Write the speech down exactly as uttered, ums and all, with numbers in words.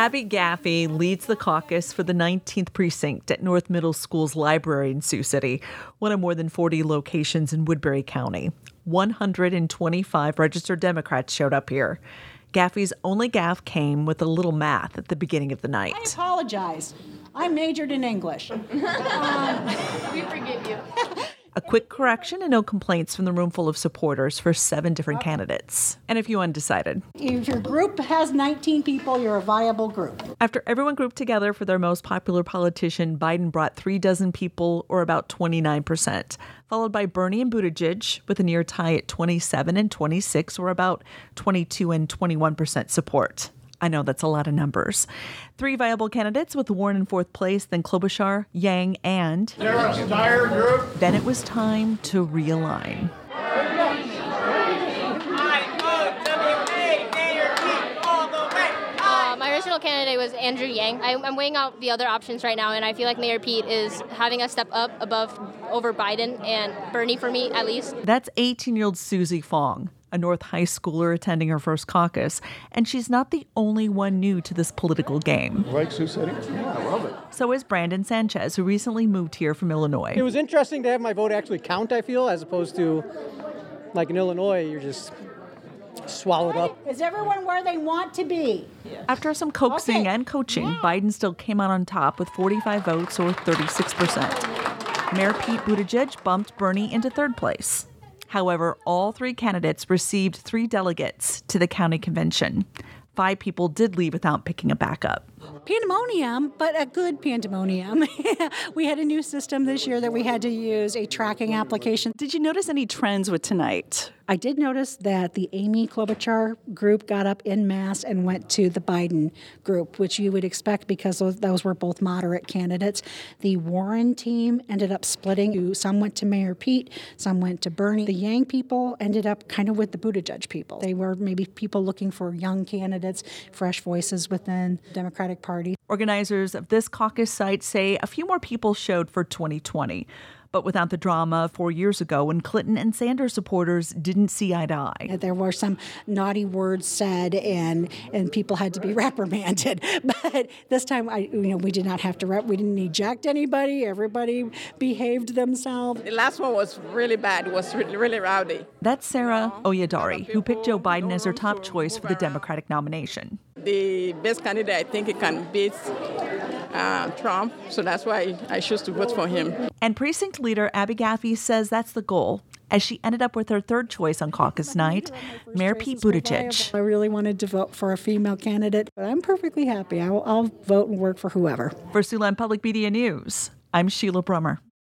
Abby Gaffey leads the caucus for the nineteenth precinct at North Middle School's library in Sioux City, one of more than forty locations in Woodbury County. one hundred twenty-five registered Democrats showed up here. Gaffey's only gaffe came with a little math at the beginning of the night. I apologize. I majored in English. um, we forgive you. A quick correction and no complaints from the room full of supporters for seven different candidates. And a few undecided. If your group has nineteen people, you're a viable group. After everyone grouped together for their most popular politician, Biden brought three dozen people, or about twenty-nine percent, followed by Bernie and Buttigieg with a near tie at twenty-seven and twenty-six, or about twenty-two and twenty-one percent support. I know that's a lot of numbers. Three viable candidates with Warren in fourth place, then Klobuchar, Yang, and Sarah Steyer group. Then it was time to realign. Uh, my original candidate was Andrew Yang. I, I'm weighing out the other options right now, and I feel like Mayor Pete is having a step up above over Biden and Bernie for me, at least. That's eighteen-year-old Susie Fong, a North high schooler attending her first caucus, and she's not the only one new to this political game. Like Sioux City? Yeah, I love it. So is Brandon Sanchez, who recently moved here from Illinois. It was interesting to have my vote actually count, I feel, as opposed to, like in Illinois, you're just swallowed up. Is everyone where they want to be? After some coaxing Okay. and coaching, Biden still came out on top with forty-five votes, or thirty-six percent. Mayor Pete Buttigieg bumped Bernie into third place. However, all three candidates received three delegates to the county convention. Five people did leave without picking a backup. Pandemonium, but a good pandemonium. We had a new system this year that we had to use, a tracking application. Did you notice any trends with tonight? I did notice that the Amy Klobuchar group got up en masse and went to the Biden group, which you would expect because those, those were both moderate candidates. The Warren team ended up splitting. Some went to Mayor Pete, some went to Bernie. The Yang people ended up kind of with the Buttigieg people. They were maybe people looking for young candidates, fresh voices within the Democratic Party. Organizers of this caucus site say a few more people showed for twenty twenty. But without the drama four years ago when Clinton and Sanders supporters didn't see eye to eye. There were some naughty words said, and and people had to be reprimanded. But this time, I you know, we did not have to. Rep, we didn't eject anybody. Everybody behaved themselves. The last one was really bad. It was really, really rowdy. That's Sarah Oyedari, who picked Joe Biden as her top choice for the Democratic nomination. The best candidate, I think, he can beat uh, Trump, so that's why I choose to vote for him. And precinct leader Abby Gaffey says that's the goal, as she ended up with her third choice on caucus night, Mayor Pete Buttigieg. I really wanted to vote for a female candidate, but I'm perfectly happy. I'll, I'll vote and work for whoever. For Siouxland Public Media News, I'm Sheila Brummer.